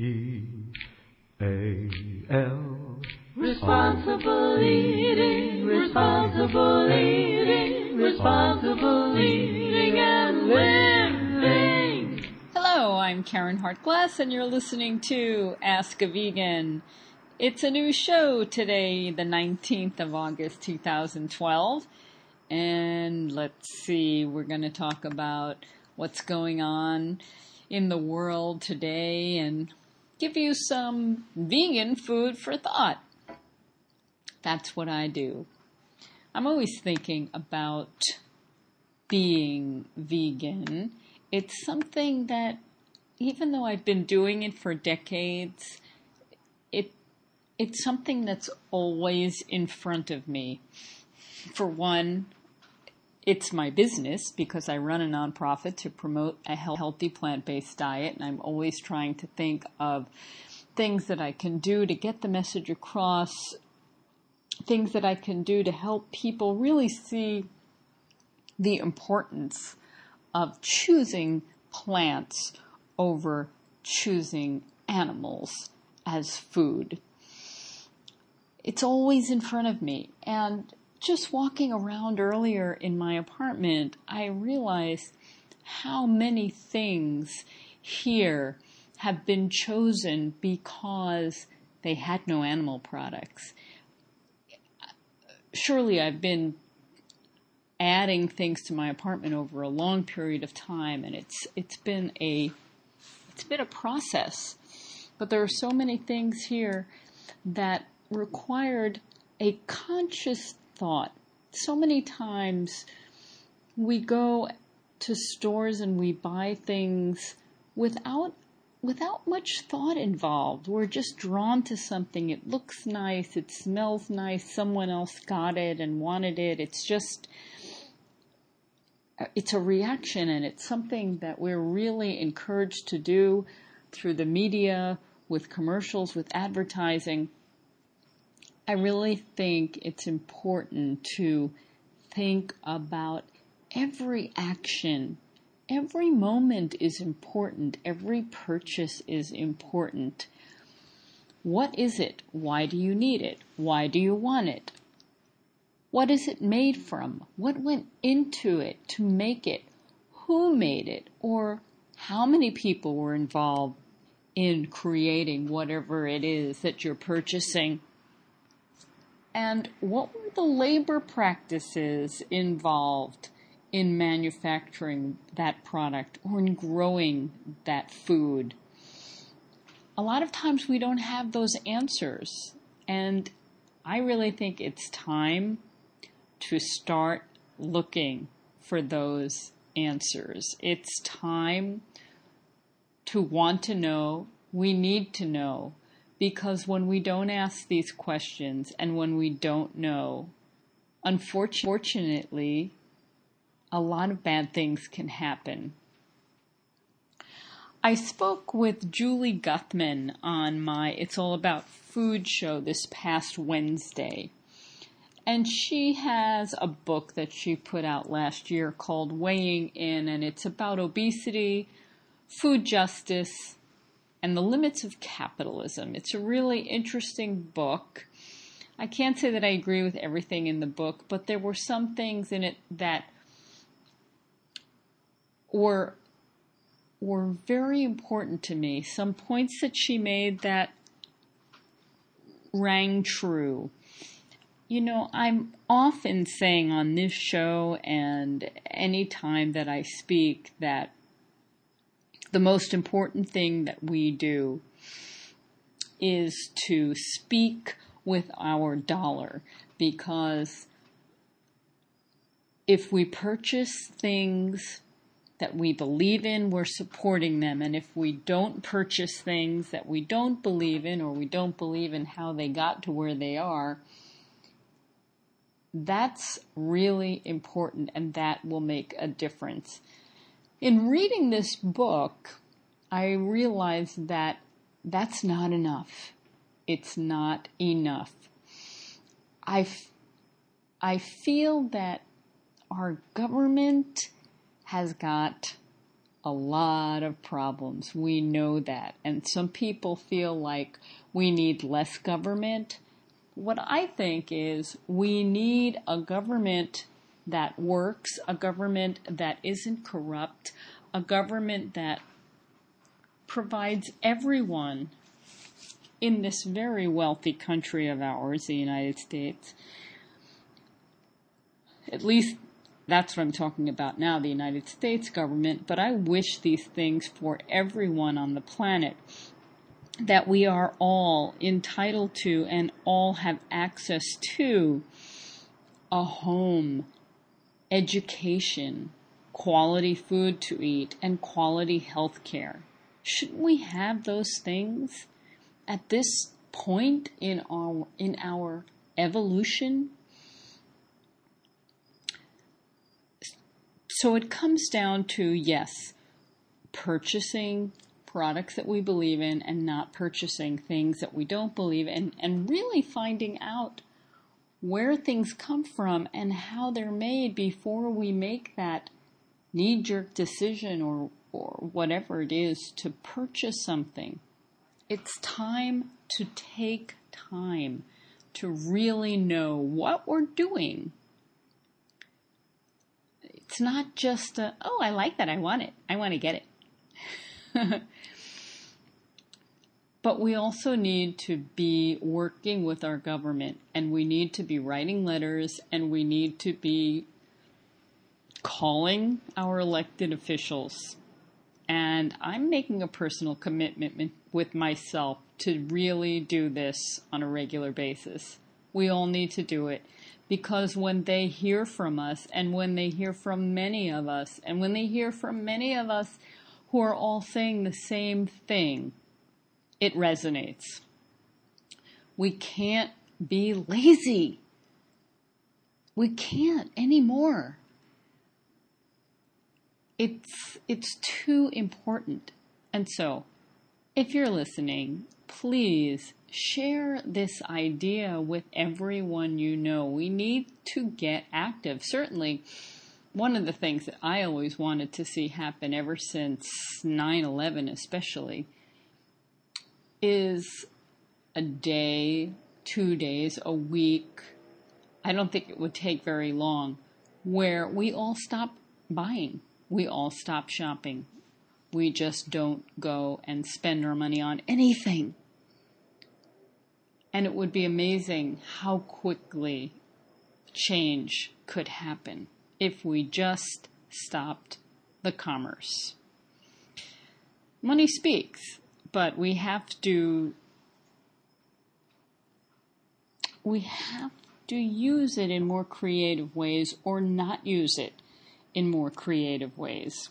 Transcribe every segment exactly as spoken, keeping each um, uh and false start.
E A L. Responsible eating, responsible eating, responsible eating and living. Hello, I'm Karen Hartglass, and you're listening to Ask a Vegan. It's a new show today, the nineteenth of August, two thousand twelve. And let's see, we're going to talk about what's going on in the world today and give you some vegan food for thought. That's what I do. I'm always thinking about being vegan. It's something that, even though I've been doing it for decades, it it's something that's always in front of me. For one, it's my business because I run a nonprofit to promote a healthy plant-based diet, and I'm always trying to think of things that I can do to get the message across, things that I can do to help people really see the importance of choosing plants over choosing animals as food. It's always in front of me, and just walking around earlier in my apartment, I realized how many things here have been chosen because they had no animal products. Surely I've been adding things to my apartment over a long period of time, and it's it's been a it's been a process. But there are so many things here that required a conscious thought. So many times we go to stores and we buy things without without much thought involved. We're just drawn to something. It looks nice. It smells nice. Someone else got it and wanted it. It's just, it's a reaction, and it's something that we're really encouraged to do through the media, with commercials, with advertising. I really think it's important to think about every action. Every moment is important. Every purchase is important. What is it? Why do you need it? Why do you want it? What is it made from? What went into it to make it? Who made it? Or how many people were involved in creating whatever it is that you're purchasing? And what were the labor practices involved in manufacturing that product or in growing that food? A lot of times we don't have those answers. And I really think it's time to start looking for those answers. It's time to want to know. We need to know. Because when we don't ask these questions and when we don't know, unfortunately, a lot of bad things can happen. I spoke with Julie Guthman on my It's All About Food show this past Wednesday. And she has a book that she put out last year called Weighing In, and it's about obesity, food justice, and the limits of capitalism. It's a really interesting book. I can't say that I agree with everything in the book, but there were some things in it that were were very important to me. Some points that she made that rang true. You know, I'm often saying on this show and any time that I speak that the most important thing that we do is to speak with our dollar, because if we purchase things that we believe in, we're supporting them. And if we don't purchase things that we don't believe in, or we don't believe in how they got to where they are, that's really important, and that will make a difference. In reading this book, I realized that that's not enough. It's not enough. I, f- I feel that our government has got a lot of problems. We know that. And some people feel like we need less government. What I think is we need a government that works, a government that isn't corrupt, a government that provides everyone in this very wealthy country of ours, the United States, at least that's what I'm talking about now, the United States government, but I wish these things for everyone on the planet, that we are all entitled to and all have access to a home, education, quality food to eat, and quality health care. Shouldn't we have those things at this point in our in our evolution? So it comes down to, yes, purchasing products that we believe in and not purchasing things that we don't believe in, and really finding out where things come from and how they're made before we make that knee-jerk decision or, or whatever it is to purchase something. It's time to take time to really know what we're doing. It's not just a, oh, I like that, I want it, I want to get it. But we also need to be working with our government, and we need to be writing letters, and we need to be calling our elected officials. And I'm making a personal commitment with myself to really do this on a regular basis. We all need to do it. Because when they hear from us, and when they hear from many of us, and when they hear from many of us who are all saying the same thing, it resonates. We can't be lazy. We can't anymore. It's, it's too important. And so, if you're listening, please share this idea with everyone you know. We need to get active. Certainly, one of the things that I always wanted to see happen ever since nine eleven especially is a day, two days, a week, I don't think it would take very long, where we all stop buying. We all stop shopping. We just don't go and spend our money on anything. And it would be amazing how quickly change could happen if we just stopped the commerce. Money speaks, but we have to we have to use it in more creative ways or not use it in more creative ways.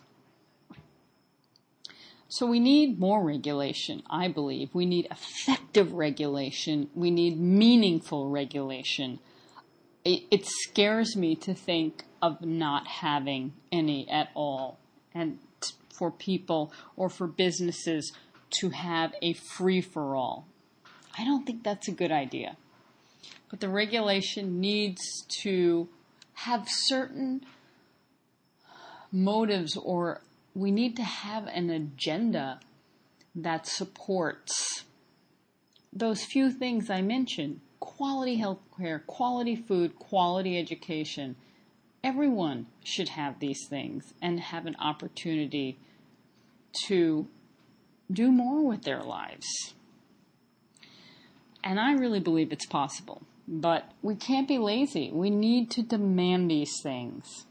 So we need more regulation, I believe. We need effective regulation. We need meaningful regulation. It, it scares me to think of not having any at all, and t- for people or for businesses to have a free-for-all. I don't think that's a good idea. But the regulation needs to have certain motives, or we need to have an agenda that supports those few things I mentioned: quality health care, quality food, quality education. Everyone should have these things and have an opportunity to do more with their lives. And I really believe it's possible. But we can't be lazy. We need to demand these things.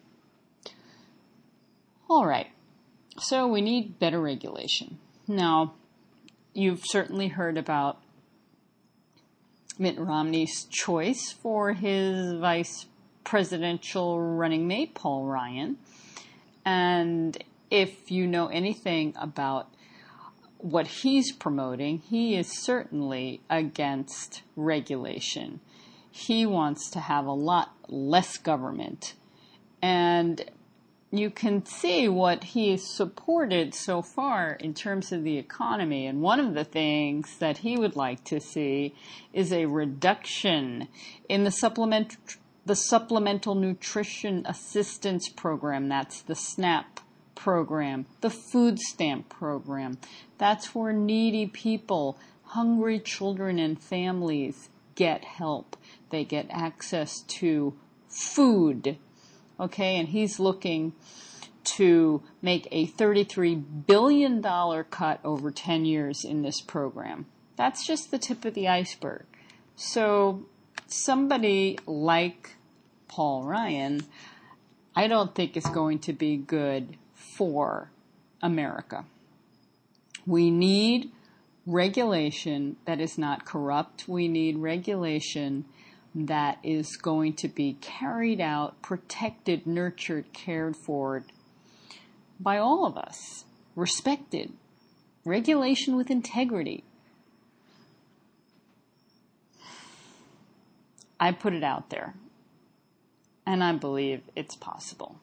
All right. So we need better regulation. Now, you've certainly heard about Mitt Romney's choice for his vice presidential running mate, Paul Ryan. And if you know anything about what he's promoting, he is certainly against regulation. He wants to have a lot less government. And you can see what he supported so far in terms of the economy. And one of the things that he would like to see is a reduction in the supplement, the Supplemental Nutrition Assistance Program. That's the SNAP program, the food stamp program. That's where needy people, hungry children and families get help. They get access to food. Okay, and he's looking to make a thirty-three billion dollars cut over ten years in this program. That's just the tip of the iceberg. So somebody like Paul Ryan, I don't think is going to be good for America. We need regulation that is not corrupt. We need regulation that is going to be carried out, protected, nurtured, cared for by all of us. Respected. Regulation with integrity. I put it out there. And I believe it's possible.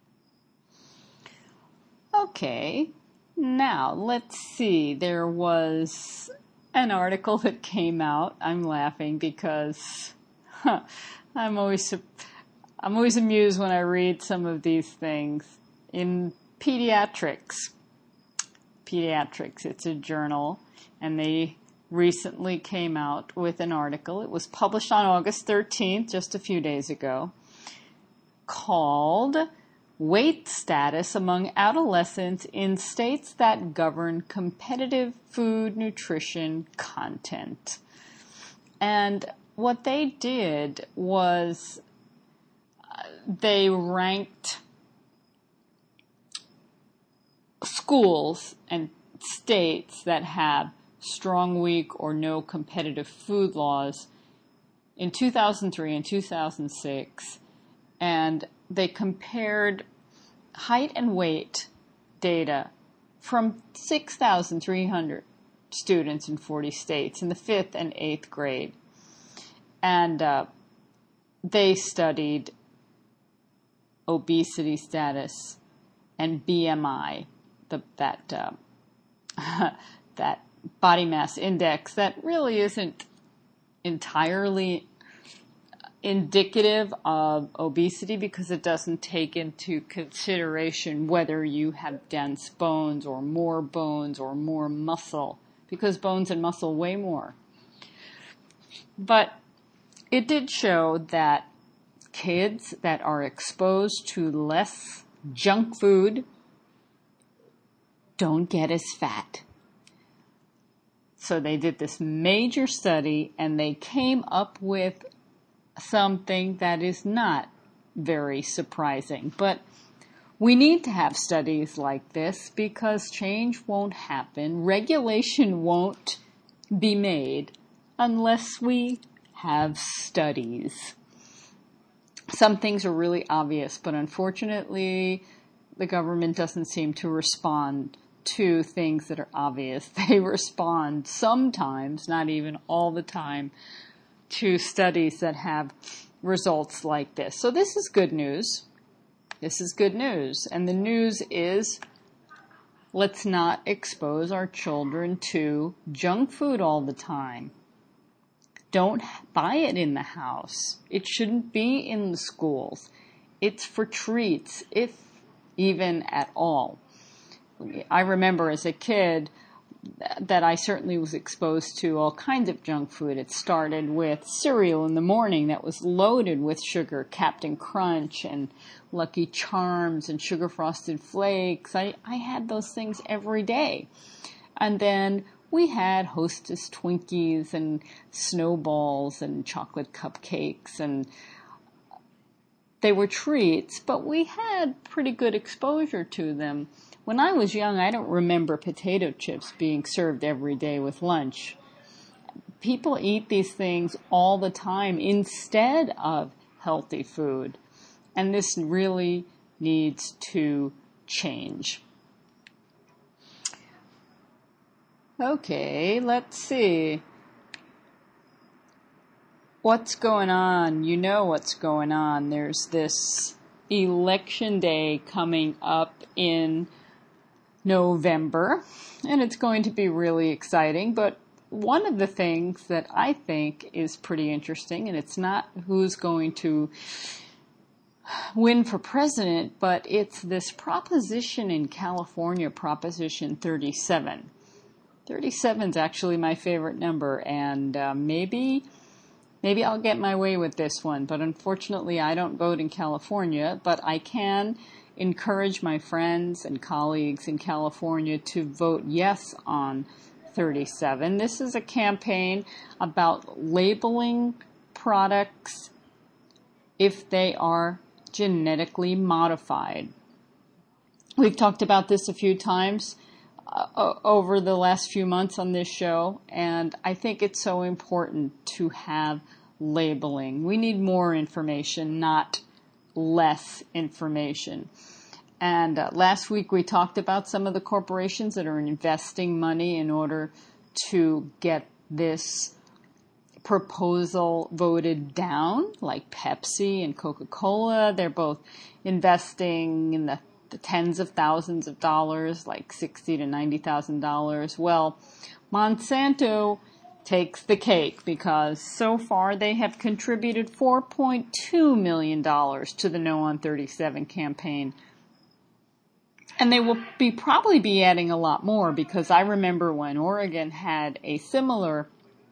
Okay, now let's see. There was an article that came out. I'm laughing because huh, I'm always I'm always amused when I read some of these things in Pediatrics. Pediatrics, it's a journal, and they recently came out with an article. It was published on August thirteenth, just a few days ago, called Weight Status Among Adolescents in States That Govern Competitive Food Nutrition Content. And what they did was uh, they ranked schools and states that have strong, weak, or no competitive food laws in two thousand three and two thousand six, and they compared height and weight data from six thousand three hundred students in forty states in the fifth and eighth grade. And uh, they studied obesity status and B M I, the, that uh, that body mass index that really isn't entirely indicative of obesity because it doesn't take into consideration whether you have dense bones or more bones or more muscle, because bones and muscle weigh more. But it did show that kids that are exposed to less junk food don't get as fat. So they did this major study and they came up with something that is not very surprising. But we need to have studies like this because change won't happen. Regulation won't be made unless we have studies. Some things are really obvious, but unfortunately, the government doesn't seem to respond to things that are obvious. They respond sometimes, not even all the time, to studies that have results like this. So this is good news. This is good news. And the news is, let's not expose our children to junk food all the time. Don't buy it in the house. It shouldn't be in the schools. It's for treats, if even at all. I remember as a kid that I certainly was exposed to all kinds of junk food. It started with cereal in the morning that was loaded with sugar, Captain Crunch and Lucky Charms and Sugar Frosted Flakes. I, I had those things every day. And then we had Hostess Twinkies and Snowballs and chocolate cupcakes, and they were treats, but we had pretty good exposure to them. When I was young, I don't remember potato chips being served every day with lunch. People eat these things all the time instead of healthy food. And this really needs to change. Okay, let's see. What's going on? You know what's going on. There's this election day coming up in November, and it's going to be really exciting. But one of the things that I think is pretty interesting, and it's not who's going to win for president, but it's this proposition in California, Proposition thirty-seven. thirty-seven is actually my favorite number, and uh, maybe maybe I'll get my way with this one, but unfortunately I don't vote in California, but I can encourage my friends and colleagues in California to vote yes on thirty-seven. This is a campaign about labeling products if they are genetically modified. We've talked about this a few times uh, over the last few months on this show, and I think it's so important to have labeling. We need more information, not less information. And uh, last week we talked about some of the corporations that are investing money in order to get this proposal voted down, like Pepsi and Coca-Cola. They're both investing in the, the tens of thousands of dollars, like sixty to ninety thousand dollars. Well, Monsanto takes the cake because so far they have contributed four point two million dollars to the No on thirty-seven campaign. And they will be probably be adding a lot more, because I remember when Oregon had a similar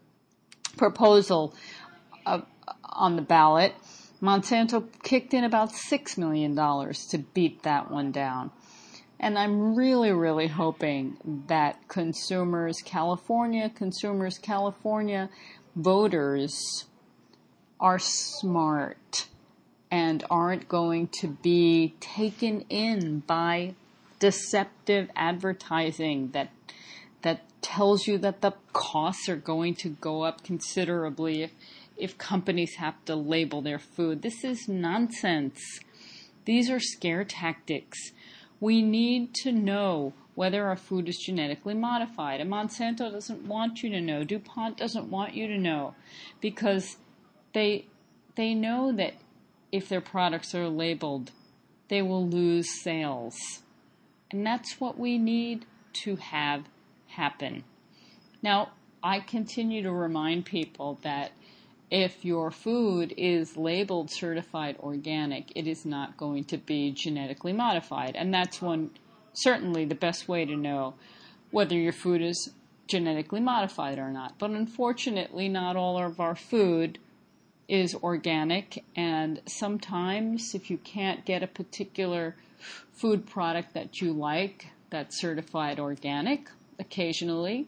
proposal uh, on the ballot, Monsanto kicked in about six million dollars to beat that one down. And I'm really, really hoping that consumers, California, consumers, California voters are smart and aren't going to be taken in by deceptive advertising that that tells you that the costs are going to go up considerably if, if companies have to label their food. This is nonsense. These are scare tactics. We need to know whether our food is genetically modified. And Monsanto doesn't want you to know. DuPont doesn't want you to know, because they they know that if their products are labeled, they will lose sales. And that's what we need to have happen. Now, I continue to remind people that if your food is labeled certified organic, it is not going to be genetically modified. And that's one, certainly the best way to know whether your food is genetically modified or not. But unfortunately, not all of our food is organic, and sometimes if you can't get a particular food product that you like that's certified organic, occasionally,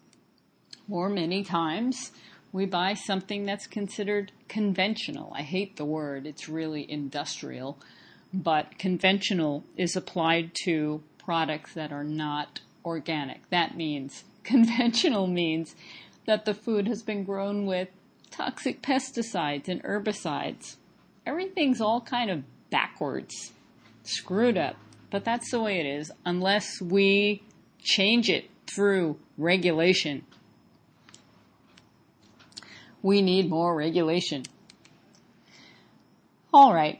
or many times, we buy something that's considered conventional. I hate the word, it's really industrial, but conventional is applied to products that are not organic. That means, conventional means that the food has been grown with toxic pesticides and herbicides. Everything's all kind of backwards, screwed up, but that's the way it is unless we change it through regulation. We need more regulation. All right.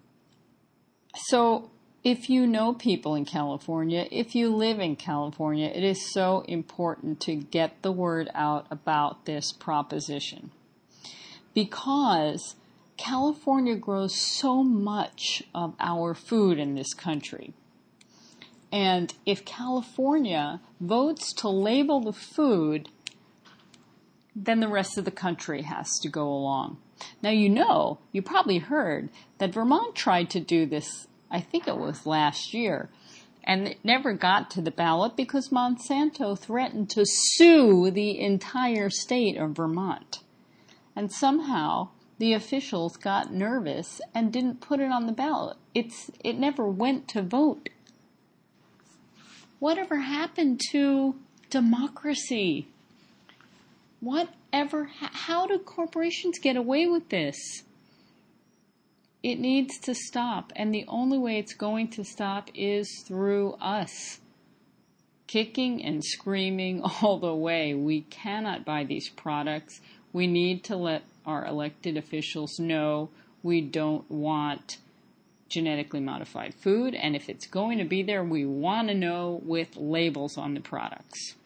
So if you know people in California, if you live in California, it is so important to get the word out about this proposition, because California grows so much of our food in this country. And if California votes to label the food, then the rest of the country has to go along. Now, you know, you probably heard that Vermont tried to do this, I think it was last year, and it never got to the ballot because Monsanto threatened to sue the entire state of Vermont. And somehow the officials got nervous and didn't put it on the ballot. It's it never went to vote. Whatever happened to democracy? Whatever, how do corporations get away with this? It needs to stop, and the only way it's going to stop is through us. Kicking and screaming all the way. We cannot buy these products. We need to let our elected officials know we don't want genetically modified food, and if it's going to be there, we want to know with labels on the products.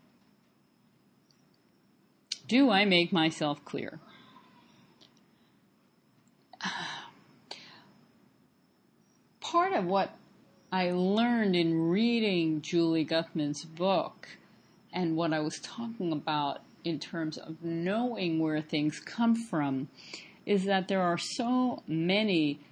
Do I make myself clear? part of what I learned in reading Julie Guthman's book and what I was talking about in terms of knowing where things come from is that there are so many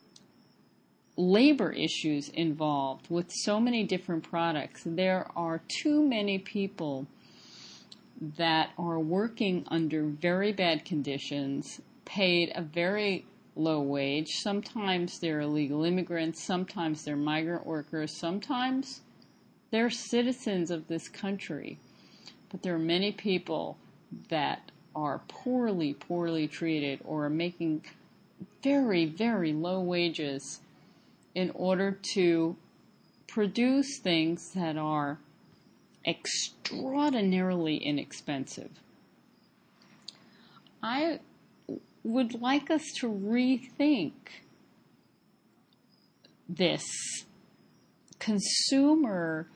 labor issues involved with so many different products. There are too many people that are working under very bad conditions, paid a very low wage. Sometimes they're illegal immigrants, sometimes they're migrant workers, sometimes they're citizens of this country. But there are many people that are poorly, poorly treated or are making very, very low wages in order to produce things that are extraordinarily inexpensive. I would like us to rethink this consumer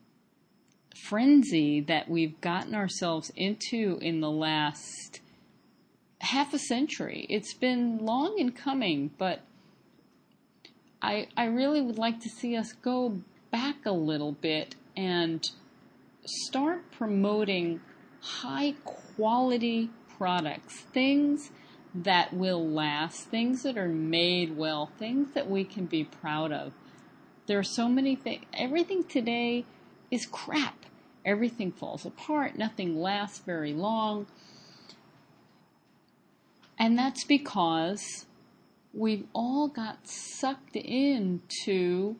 frenzy that we've gotten ourselves into in the last half a century. It's been long in coming, but I, I really would like to see us go back a little bit and start promoting high quality products, things that will last, things that are made well, things that we can be proud of. There are so many things. Everything today is crap. Everything falls apart. Nothing lasts very long. And that's because we've all got sucked into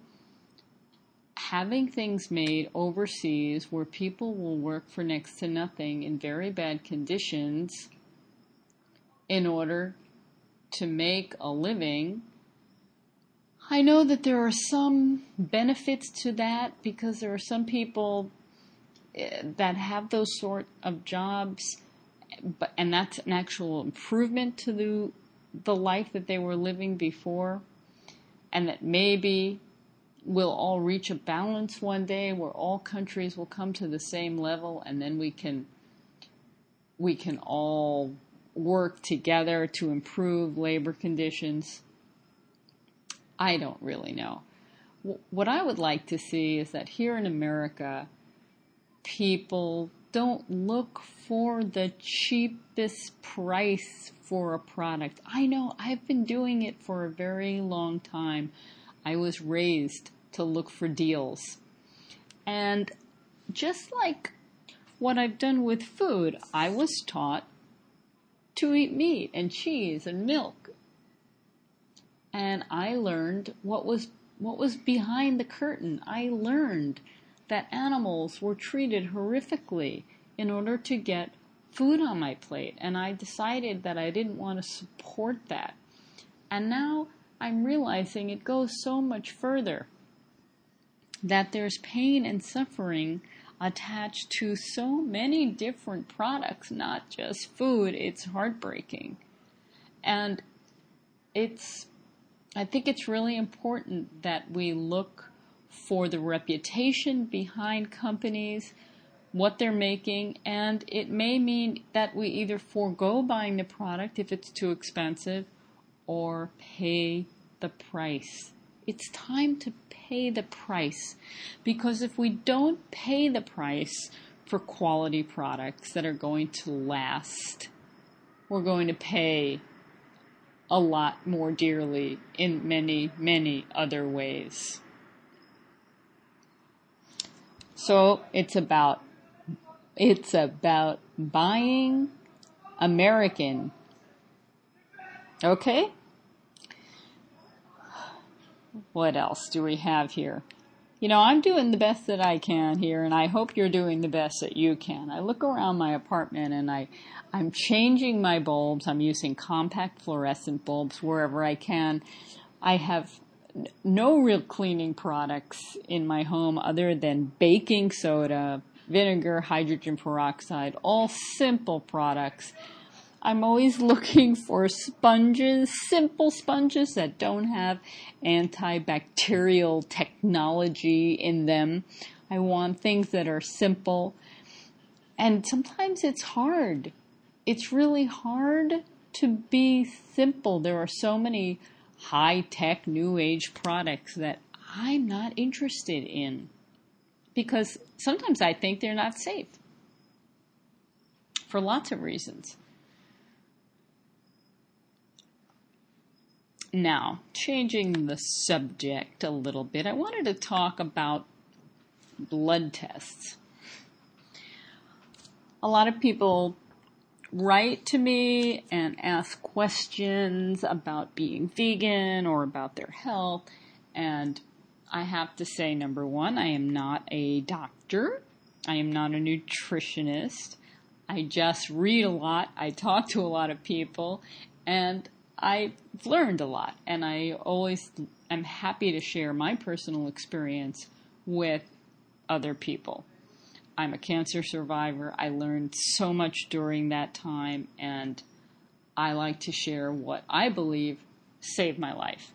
having things made overseas where people will work for next to nothing in very bad conditions in order to make a living. I know that there are some benefits to that because there are some people that have those sort of jobs, but and that's an actual improvement to the the life that they were living before, and that maybe we'll all reach a balance one day where all countries will come to the same level, and then we can we can all work together to improve labor conditions. I don't really know. What I would like to see is that here in America, people don't look for the cheapest price for a product. I know I've been doing it for a very long time. I was raised to look for deals. And just like what I've done with food, I was taught to eat meat and cheese and milk. And I learned what was what was behind the curtain. I learned that animals were treated horrifically in order to get food on my plate. And I decided that I didn't want to support that. And now I'm realizing it goes so much further, that there's pain and suffering attached to so many different products, not just food. It's heartbreaking. And it's, I think it's really important that we look for the reputation behind companies, what they're making, and it may mean that we either forego buying the product if it's too expensive or pay the price. It's time to pay the price, because if we don't pay the price for quality products that are going to last, we're going to pay a lot more dearly in many, many other ways. So it's about it's about buying American. Okay? What else do we have here? You know, I'm doing the best that I can here, and I hope you're doing the best that you can. I look around my apartment and I, I'm changing my bulbs. I'm using compact fluorescent bulbs wherever I can. I have no real cleaning products in my home other than baking soda, vinegar, hydrogen peroxide, all simple products. I'm always looking for sponges, simple sponges that don't have antibacterial technology in them. I want things that are simple. And sometimes it's hard. It's really hard to be simple. There are so many high-tech, new-age products that I'm not interested in because sometimes I think they're not safe for lots of reasons. Now, changing the subject a little bit, I wanted to talk about blood tests. A lot of people write to me and ask questions about being vegan or about their health, and I have to say, number one, I am not a doctor. I am not a nutritionist. I just read a lot. I talk to a lot of people, and I've learned a lot, and I always am happy to share my personal experience with other people. I'm a cancer survivor. I learned so much during that time, and I like to share what I believe saved my life.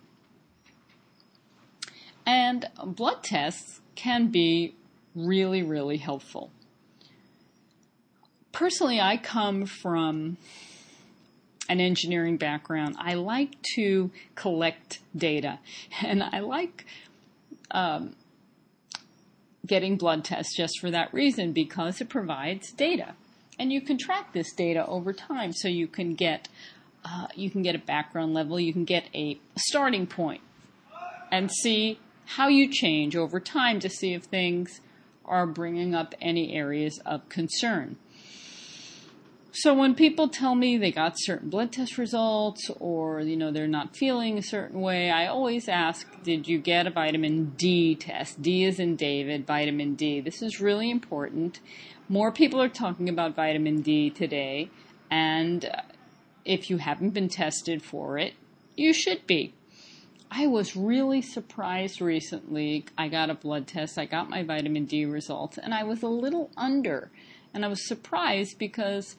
And blood tests can be really, really helpful. Personally, I come from an engineering background. I like to collect data, and I like um, getting blood tests just for that reason, because it provides data, and you can track this data over time. So you can get uh, you can get a background level, you can get a starting point, and see how you change over time to see if things are bringing up any areas of concern. So when people tell me they got certain blood test results, or, you know, they're not feeling a certain way, I always ask, did you get a vitamin D test? D as in David, vitamin D. This is really important. More people are talking about vitamin D today, and if you haven't been tested for it, you should be. I was really surprised recently. I got a blood test, I got my vitamin D results, and I was a little under. And I was surprised because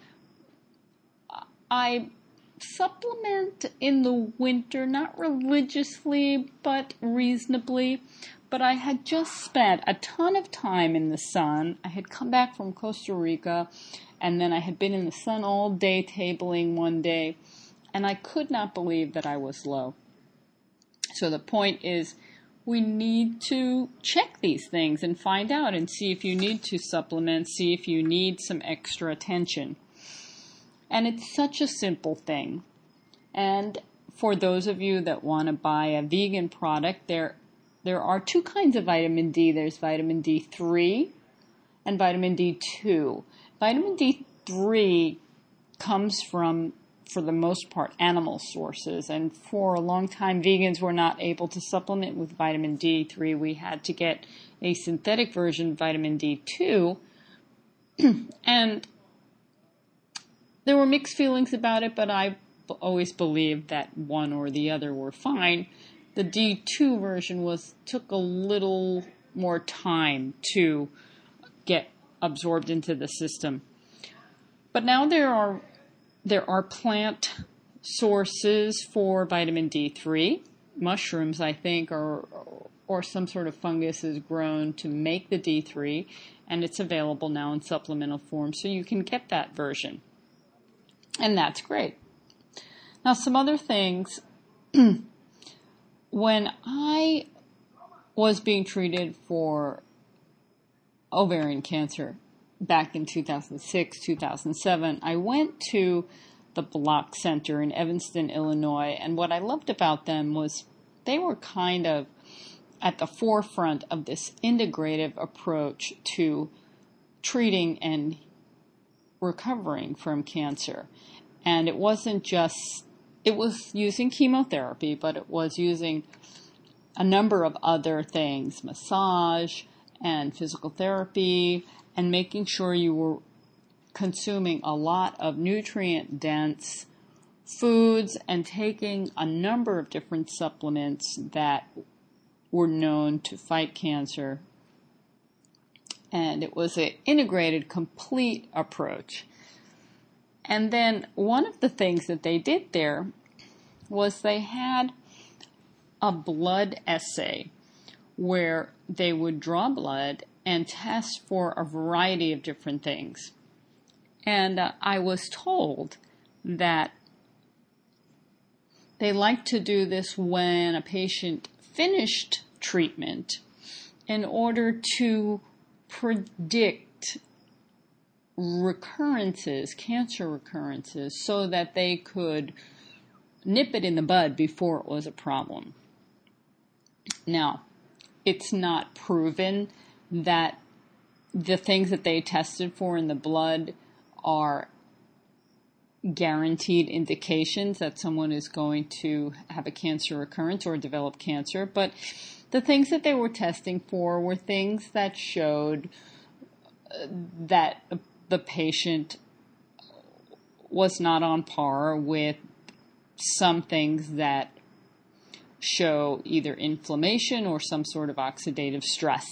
I supplement in the winter, not religiously, but reasonably. But I had just spent a ton of time in the sun. I had come back from Costa Rica, and then I had been in the sun all day tabling one day, and I could not believe that I was low. So the point is, we need to check these things and find out and see if you need to supplement, see if you need some extra attention. And it's such a simple thing. And for those of you that want to buy a vegan product, there there are two kinds of vitamin D. There's vitamin D three and vitamin D two. Vitamin D three comes from, for the most part, animal sources. And for a long time, vegans were not able to supplement with vitamin D three. We had to get a synthetic version of vitamin D two. And there were mixed feelings about it, but I always believed that one or the other were fine. The D two version was took a little more time to get absorbed into the system. But now there are there are plant sources for vitamin D three. Mushrooms, I think, or or some sort of fungus is grown to make the D three, and it's available now in supplemental form, so you can get that version. And that's great. Now, some other things. When I was being treated for ovarian cancer back in two thousand six, two thousand seven, I went to the Block Center in Evanston, Illinois, and what I loved about them was they were kind of at the forefront of this integrative approach to treating and recovering from cancer. And it wasn't just, it was using chemotherapy, but it was using a number of other things, massage and physical therapy, and making sure you were consuming a lot of nutrient-dense foods and taking a number of different supplements that were known to fight cancer. And it was an integrated, complete approach. And then one of the things that they did there was they had a blood assay where they would draw blood and test for a variety of different things. And uh, I was told that they like to do this when a patient finished treatment in order to predict recurrences, cancer recurrences, so that they could nip it in the bud before it was a problem. Now, it's not proven that the things that they tested for in the blood are guaranteed indications that someone is going to have a cancer recurrence or develop cancer, but the things that they were testing for were things that showed that the patient was not on par with some things that show either inflammation or some sort of oxidative stress.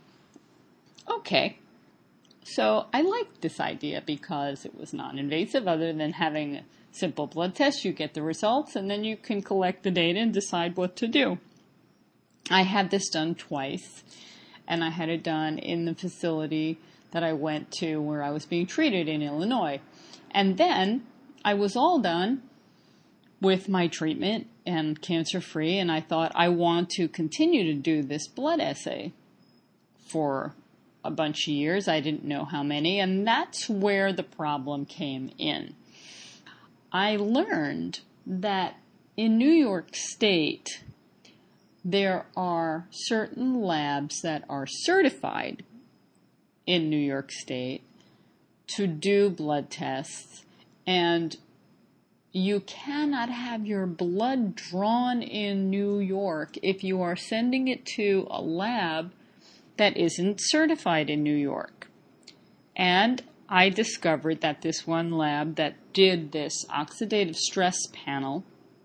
Okay, so I liked this idea because it was non-invasive. Other than having a simple blood test, you get the results and then you can collect the data and decide what to do. I had this done twice, and I had it done in the facility that I went to where I was being treated in Illinois. And then I was all done with my treatment and cancer-free, and I thought I want to continue to do this blood assay for a bunch of years. I didn't know how many, and that's where the problem came in. I learned that in New York State, there are certain labs that are certified in New York State to do blood tests, and you cannot have your blood drawn in New York if you are sending it to a lab that isn't certified in New York. And I discovered that this one lab that did this oxidative stress panel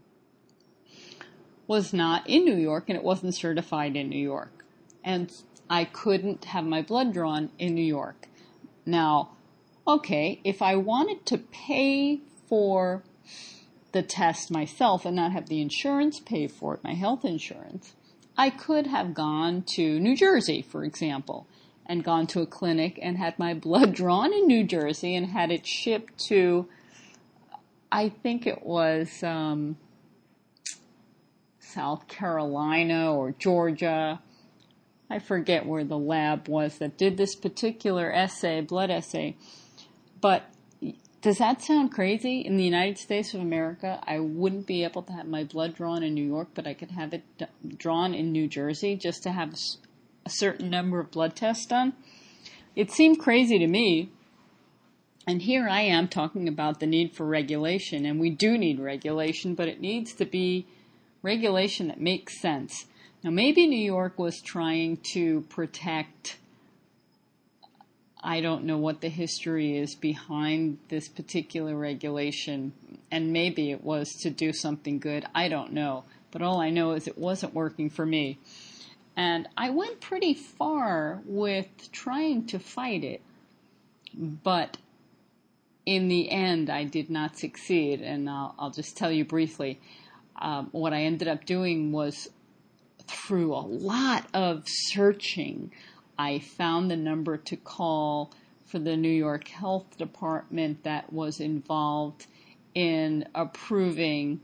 was not in New York, and it wasn't certified in New York. And I couldn't have my blood drawn in New York. Now, okay, if I wanted to pay for the test myself and not have the insurance pay for it, my health insurance, I could have gone to New Jersey, for example, and gone to a clinic and had my blood drawn in New Jersey and had it shipped to, I think it was um, South Carolina or Georgia. I forget where the lab was that did this particular assay, blood assay. But does that sound crazy? In the United States of America, I wouldn't be able to have my blood drawn in New York, but I could have it d- drawn in New Jersey just to have a certain number of blood tests done. It seemed crazy to me. And here I am talking about the need for regulation, and we do need regulation, but it needs to be regulation that makes sense. Now, maybe New York was trying to protect, I don't know what the history is behind this particular regulation, and maybe it was to do something good. I don't know. But all I know is it wasn't working for me. And I went pretty far with trying to fight it, but in the end, I did not succeed, and I'll, I'll just tell you briefly. Um, what I ended up doing was, through a lot of searching, I found the number to call for the New York Health Department that was involved in approving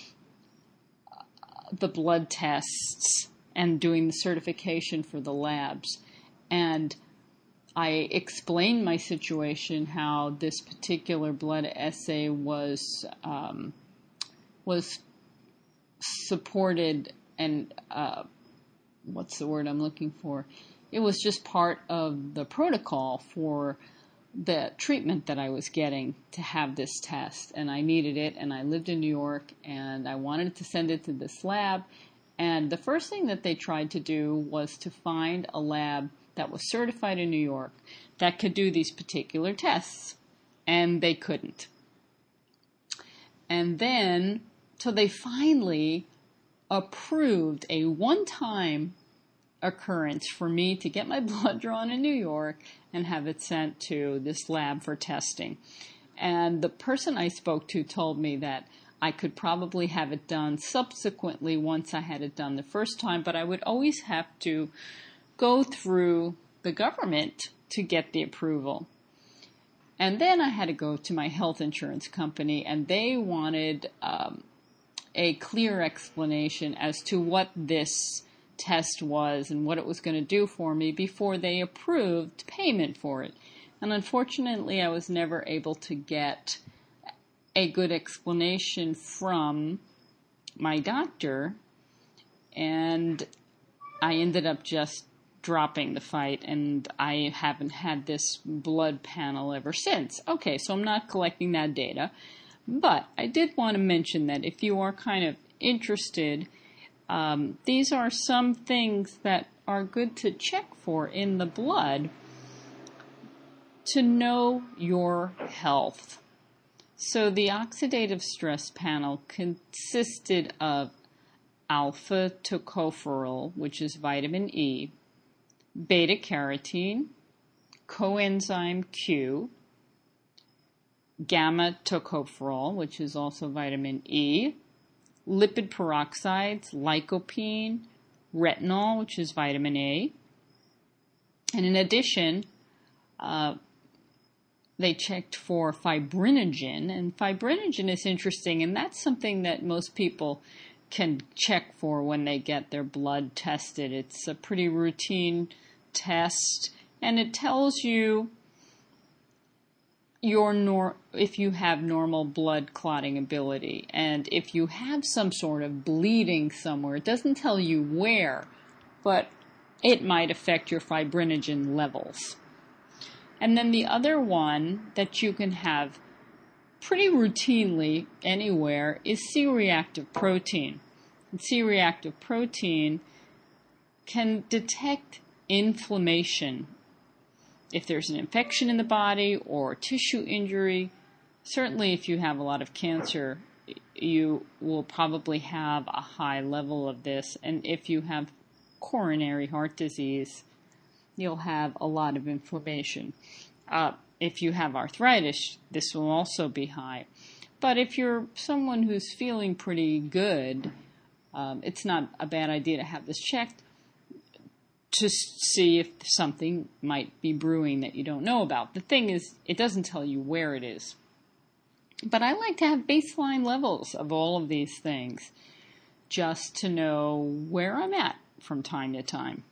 the blood tests and doing the certification for the labs. And I explained my situation, how this particular blood assay was um, was supported and uh, what's the word I'm looking for? It was just part of the protocol for the treatment that I was getting to have this test, and I needed it, and I lived in New York, and I wanted to send it to this lab, and the first thing that they tried to do was to find a lab that was certified in New York that could do these particular tests, and they couldn't. And then, so they finally approved a one-time occurrence for me to get my blood drawn in New York and have it sent to this lab for testing. And the person I spoke to told me that I could probably have it done subsequently once I had it done the first time, but I would always have to go through the government to get the approval. And then I had to go to my health insurance company, and they wanted um, a clear explanation as to what this test was and what it was going to do for me before they approved payment for it. And unfortunately, I was never able to get a good explanation from my doctor, and I ended up just dropping the fight, and I haven't had this blood panel ever since. Okay, so I'm not collecting that data, but I did want to mention that if you are kind of interested, um, these are some things that are good to check for in the blood to know your health. So the oxidative stress panel consisted of alpha tocopherol, which is vitamin E, beta-carotene, coenzyme Q, gamma tocopherol, which is also vitamin E, lipid peroxides, lycopene, retinol, which is vitamin A. And in addition, uh, they checked for fibrinogen, and fibrinogen is interesting, and that's something that most people can check for when they get their blood tested. It's a pretty routine test, and it tells you your nor- if you have normal blood clotting ability, and if you have some sort of bleeding somewhere. It doesn't tell you where, but it might affect your fibrinogen levels. And then the other one that you can have pretty routinely anywhere is C-reactive protein. And C-reactive protein can detect inflammation. If there's an infection in the body or tissue injury, certainly if you have a lot of cancer, you will probably have a high level of this. And if you have coronary heart disease, you'll have a lot of inflammation. Uh, if you have arthritis, this will also be high. But if you're someone who's feeling pretty good, um, it's not a bad idea to have this checked to see if something might be brewing that you don't know about. The thing is, it doesn't tell you where it is. But I like to have baseline levels of all of these things just to know where I'm at from time to time.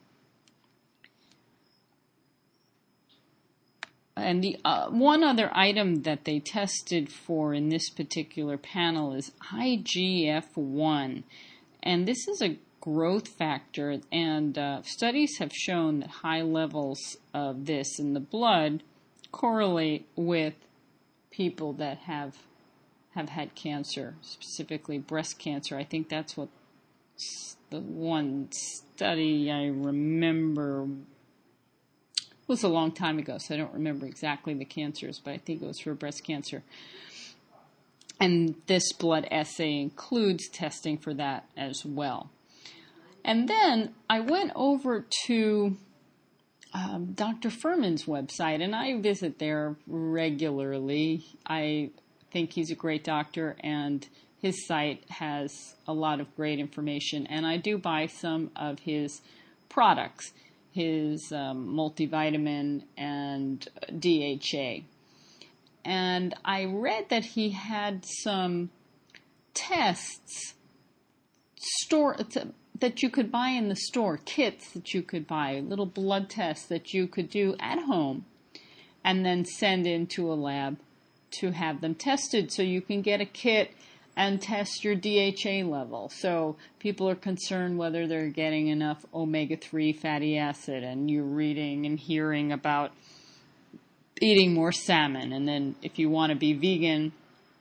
And the uh, one other item that they tested for in this particular panel is I G F one. And this is a growth factor, and uh, studies have shown that high levels of this in the blood correlate with people that have have had cancer, specifically breast cancer. I think that's what the one study I remember. It was a long time ago, so I don't remember exactly the cancers, but I think it was for breast cancer. And this blood assay includes testing for that as well. And then I went over to um, Doctor Fuhrman's website, and I visit there regularly. I think he's a great doctor, and his site has a lot of great information, and I do buy some of his products. His um, multivitamin and D H A. And I read that he had some tests store that you could buy in the store, kits that you could buy, little blood tests that you could do at home and then send into a lab to have them tested. So you can get a kit and test your D H A level. So people are concerned whether they're getting enough omega three fatty acid, and you're reading and hearing about eating more salmon. And then if you want to be vegan,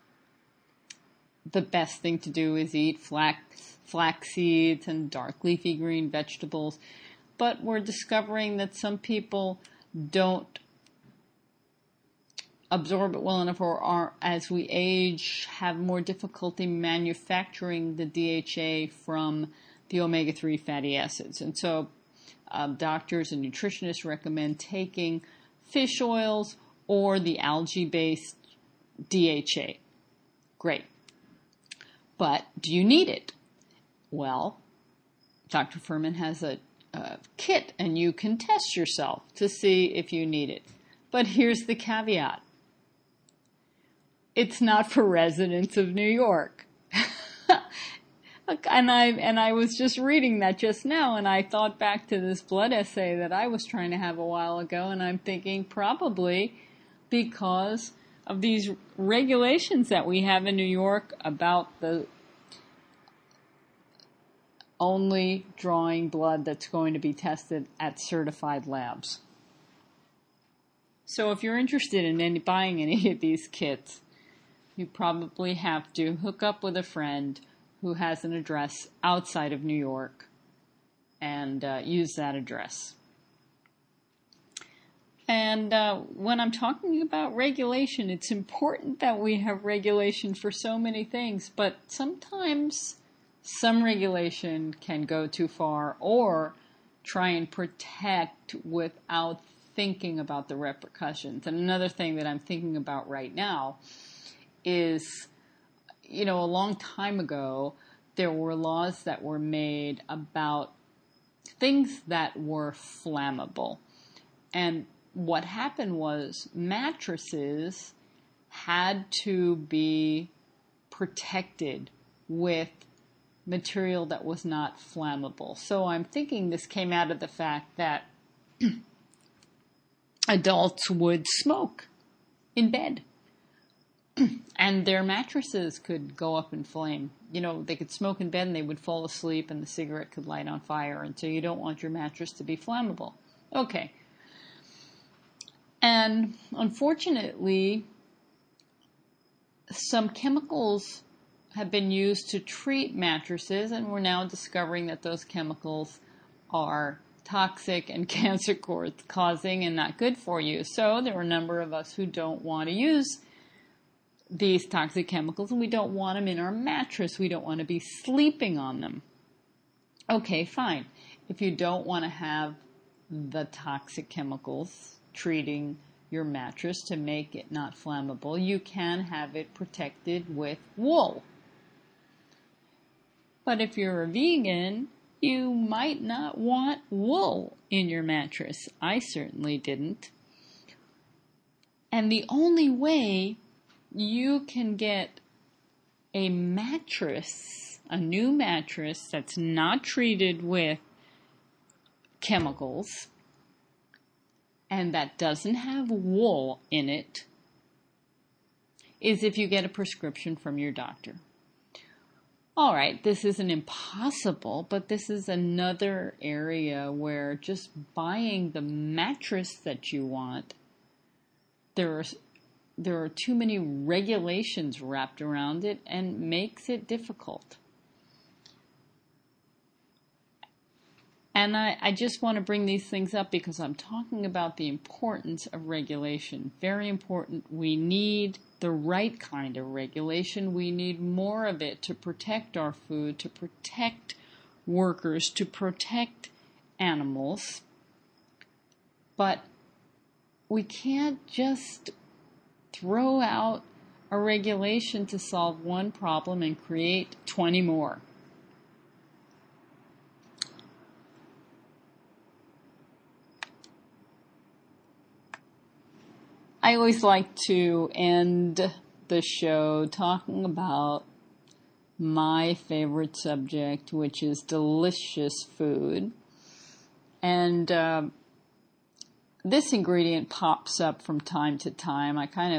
the best thing to do is eat flax, flax seeds and dark leafy green vegetables. But we're discovering that some people don't absorb it well enough, or are, as we age, have more difficulty manufacturing the D H A from the omega three fatty acids. And so um, doctors and nutritionists recommend taking fish oils or the algae-based D H A. Great. But do you need it? Well, Doctor Fuhrman has a, a kit, and you can test yourself to see if you need it. But here's the caveat. It's not for residents of New York. And I and I was just reading that just now, and I thought back to this blood essay that I was trying to have a while ago, and I'm thinking probably because of these regulations that we have in New York about the only drawing blood that's going to be tested at certified labs. So if you're interested in any, buying any of these kits, you probably have to hook up with a friend who has an address outside of New York and uh, use that address. And uh, when I'm talking about regulation, it's important that we have regulation for so many things, but sometimes some regulation can go too far or try and protect without thinking about the repercussions. And another thing that I'm thinking about right now is, you know, a long time ago, there were laws that were made about things that were flammable. And what happened was mattresses had to be protected with material that was not flammable. So I'm thinking this came out of the fact that adults would smoke in bed. And their mattresses could go up in flame. You know, they could smoke in bed and they would fall asleep and the cigarette could light on fire. And so you don't want your mattress to be flammable. Okay. And unfortunately, some chemicals have been used to treat mattresses, and we're now discovering that those chemicals are toxic and cancer causing and not good for you. So there are a number of us who don't want to use these toxic chemicals, and we don't want them in our mattress. We don't want to be sleeping on them. Okay, fine. If you don't want to have the toxic chemicals treating your mattress to make it not flammable, you can have it protected with wool. But if you're a vegan, you might not want wool in your mattress. I certainly didn't. And the only way you can get a mattress, a new mattress that's not treated with chemicals and that doesn't have wool in it, is if you get a prescription from your doctor. All right, this isn't impossible, but this is another area where just buying the mattress that you want, there are there are too many regulations wrapped around it and makes it difficult. And I, I just want to bring these things up because I'm talking about the importance of regulation. Very important. We need the right kind of regulation. We need more of it to protect our food, to protect workers, to protect animals. But we can't just throw out a regulation to solve one problem and create twenty more. I always like to end the show talking about my favorite subject, which is delicious food. And uh, this ingredient pops up from time to time. I kind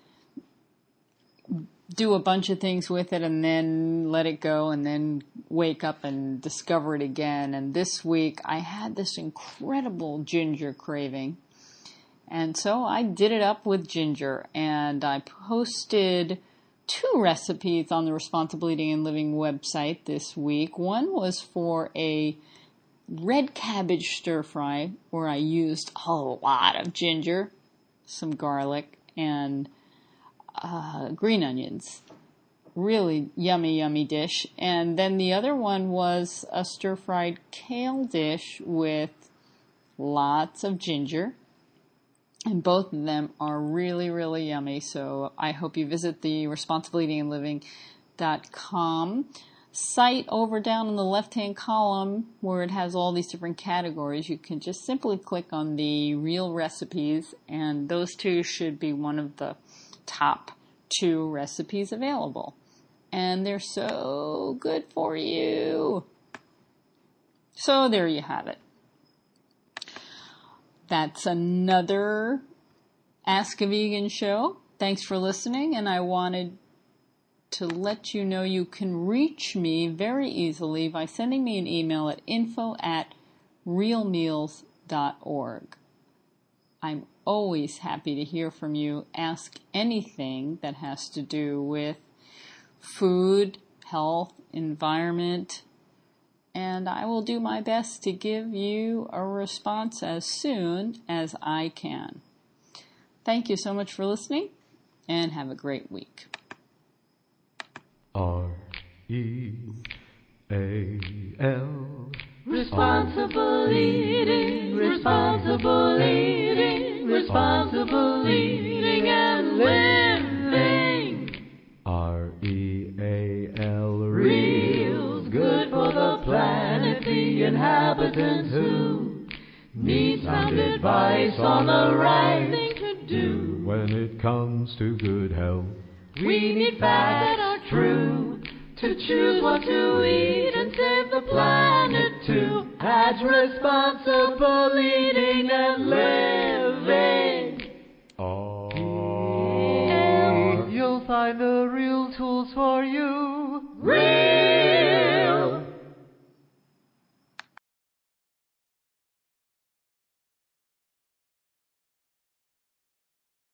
of do a bunch of things with it and then let it go and then wake up and discover it again. And this week I had this incredible ginger craving. And so I did it up with ginger, and I posted two recipes on the Responsible Eating and Living website this week. One was for a red cabbage stir fry where I used a lot of ginger, some garlic, and uh, green onions. Really yummy, yummy dish. And then the other one was a stir-fried kale dish with lots of ginger. And both of them are really, really yummy. So I hope you visit the responsible eating and living dot com site over down in the left-hand column where it has all these different categories. You can just simply click on the real recipes, and those two should be one of the top two recipes available. and they're so good for you. So there you have it. That's another Ask a Vegan show. Thanks for listening, and I wanted to let you know you can reach me very easily by sending me an email at info at realmeals dot org. I'm always happy to hear from you. Ask anything that has to do with food, health, environment, and I will do my best to give you a response as soon as I can. Thank you so much for listening, and have a great week. R E A L Responsible eating, responsible eating, responsible eating and living. R E A L Real's good for the planet, the inhabitants who need sound advice on the right thing to do. When it comes to good health, We need facts that are true to choose what to eat and save the planet too. That's responsible eating and living. R You'll find the real tools for you